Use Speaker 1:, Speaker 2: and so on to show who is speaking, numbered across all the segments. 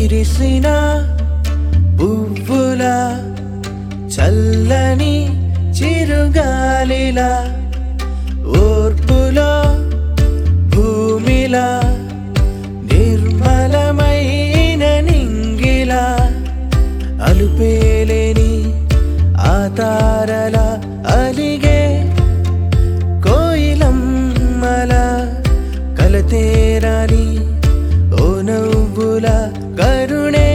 Speaker 1: విరిసిన పువ్వుల చల్లని చిరుగాలిలా ఓర్పులో భూమిలా నిర్మలమైన నింగిలా అలుపేలేని ఆ తారల అలిగే కోయిలమ్మల కలతేరాని ఓ నవ్వుల కరుణే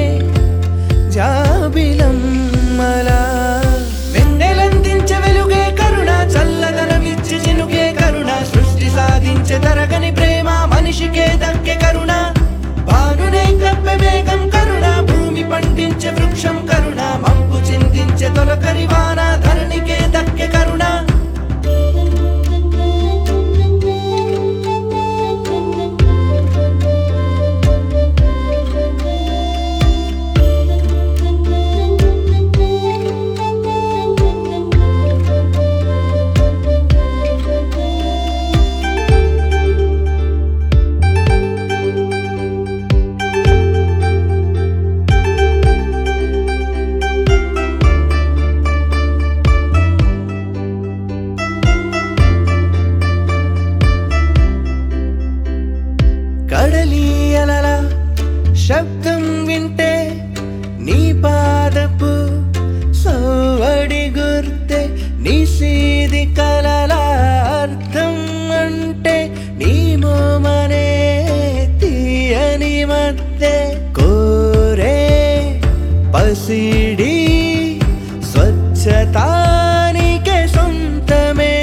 Speaker 1: జాబిలమ్మల వెన్నెలందించే వెలుగే కరుణ చల్లదనమిచ్చి చినుకే కరుణ సృష్టి సాధించే తరగని ప్రేమ మనిషికే దక్కే కరుణ భానునే కప్పే మేఘం కరుణ భూమి పండించే వృక్షం కరుణ మబ్బు చిందించే తొలకరి వాన ధరణికే దక్కే కరుణ కడలి అలల శబ్దం వింటే నీ పాదపు సవ్వడి గుర్తే నిశీది కలల అర్థం అంటే నీ మోమనే తీయని మధ్య కోరే పసిడి స్వచ్ఛతానికే సొంతమే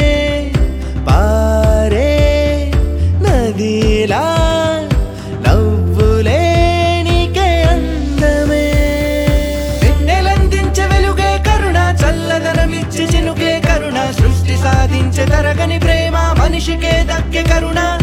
Speaker 1: పారే నదిలా చినుకే కరుణ సృష్టి సాధించే తరగని ప్రేమ మనిషికే దక్కే కరుణ